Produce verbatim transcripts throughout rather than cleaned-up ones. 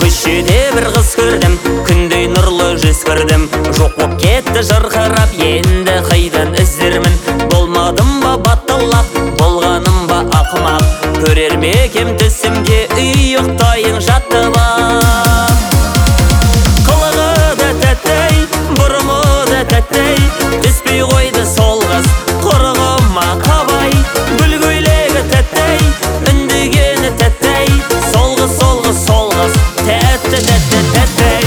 Көшеде бір қыз көрдім, күндей нұрлы жүз көрдім. Жоқ боп кетті жарқырап, енді қайдан іздермін? Болмадым ба батылақ, болғаным ба ақымақ? Көрер ме екем түсімде үй ұйықтайын жатып ап. Қылығы да тәттей, бұрымы да тәттей, түспей қойды сол қыз құрығыма қабай. Гүл көйлегі тәттей, үндегені тәттей, сол қыз, сол қыз, сол қыз, тәтті, тәтті, тәттей.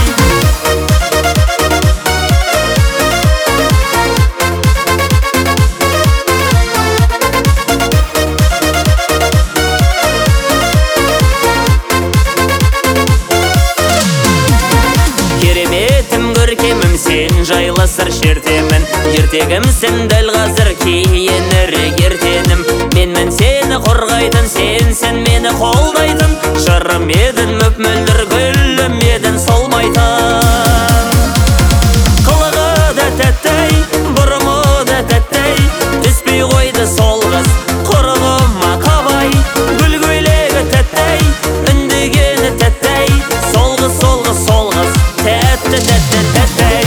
Кереметім көркемім, сен жайлы сыр шертемін. Ертегімсің дәл қазір, кейінірек ертенім. Менмін сені қорғайтын, сенсің мені қолдайтын. Жырым едің мөп-мөлдір, гүлім едің солмайтын. Қылығы да тәттей, бұрымы да тәттей, түспей қойды сол қыз құрығыма қабай. Гүл көйлегі тәттей, үндегені тәттей, сол қыз, сол қыз, сол қыз, тәтті, тәтті, тәттей.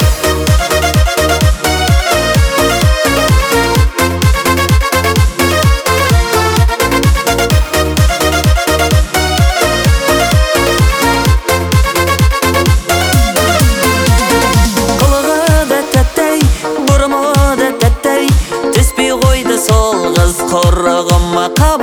Қылығы да тәттей, бұрымы да тәттей, түспей қойды сол қыз құрығыма қабай.